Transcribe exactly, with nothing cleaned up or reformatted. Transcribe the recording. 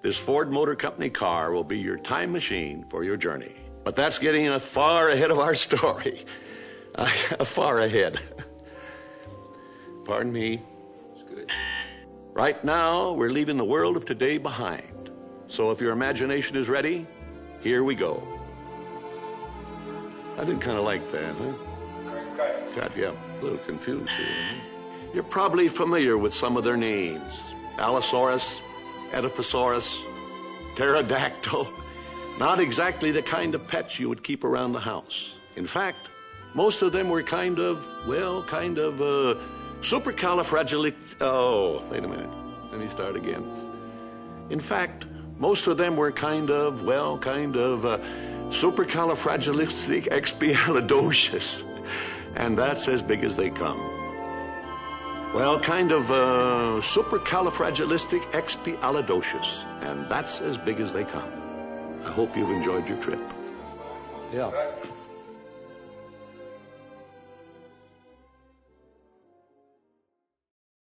this Ford Motor Company car will be your time machine for your journey. But that's getting us far ahead of our story. Uh, far ahead. Pardon me. It's good. Right now, we're leaving the world of today behind. So if your imagination is ready, here we go. I did kind of like that, huh? Got you a little confused here. Huh? You're probably familiar with some of their names. Allosaurus, Edaphosaurus, Pterodactyl. Not exactly the kind of pets you would keep around the house. In fact, most of them were kind of, well, kind of, uh, supercalifragilistic... Oh, wait a minute. Let me start again. In fact, most of them were kind of, well, kind of, uh, supercalifragilisticexpialidocious. And that's as big as they come. Well, kind of, uh, supercalifragilisticexpialidocious. And that's as big as they come. I hope you've enjoyed your trip. Yeah.